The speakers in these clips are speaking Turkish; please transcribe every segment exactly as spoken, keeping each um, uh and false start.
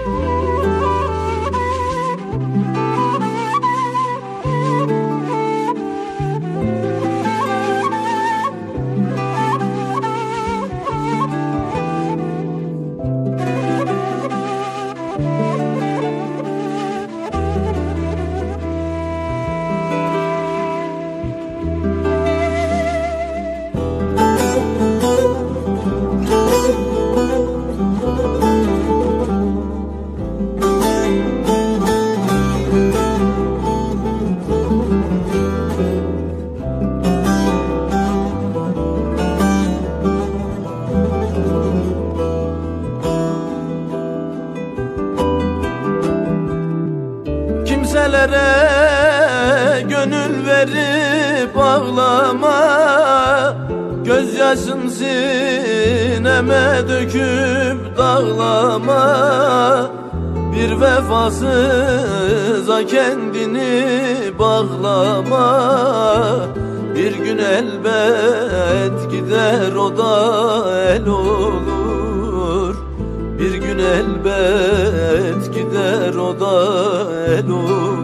Kimselere gönül verip ağlama, gözyaşın sineme döküp dağlama. Bir vefasıza kendini bağlama, bir gün elbet gider o da el olur. Bir gün elbet gider o da el olur.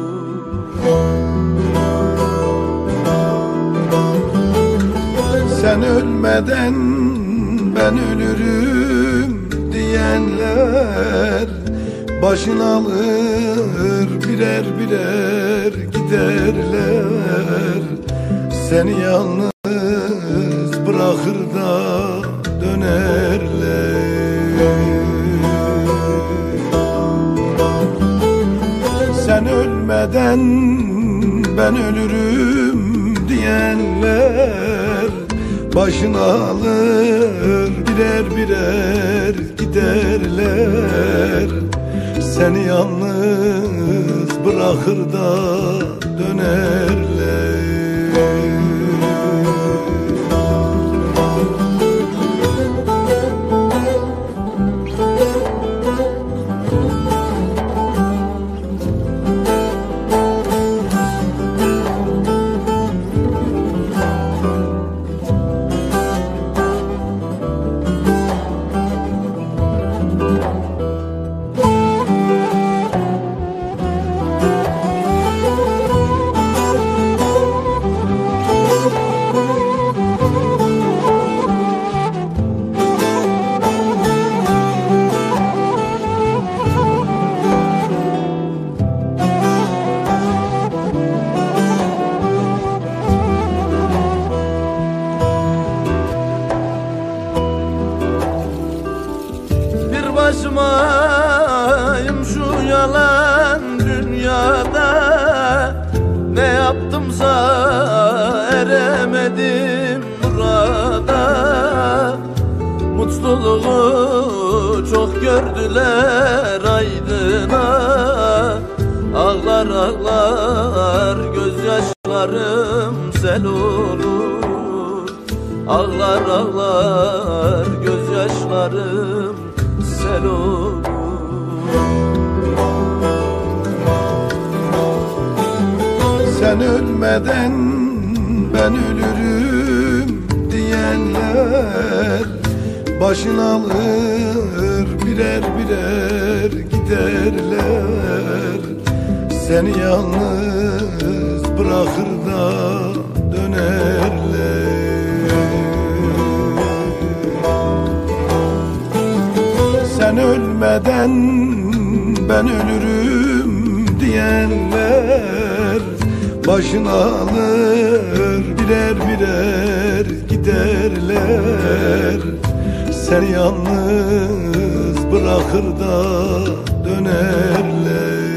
Sen ölmeden ben ölürüm diyenler başın alır birer birer giderler. Seni yalnız bırakır da dönerler. Sen ölmeden ben ölürüm diyenler başını alır birer birer giderler. Seni yalnız bırakır da dönerler. Başımayım şu yalan dünyada, ne yaptımsa eremedim murada. Mutluluğu çok gördüler aydına, ağlar ağlar gözyaşlarım sel olur. Ağlar ağlar gözyaşlarım sel olur. Sen ölmeden ben ölürüm diyenler başın alır birer birer giderler. Seni yalnız bırakır da dönerler. Sen ölmeden ben ölürüm diyenler başını alır birer birer giderler. Seni yalnız bırakır da dönerler.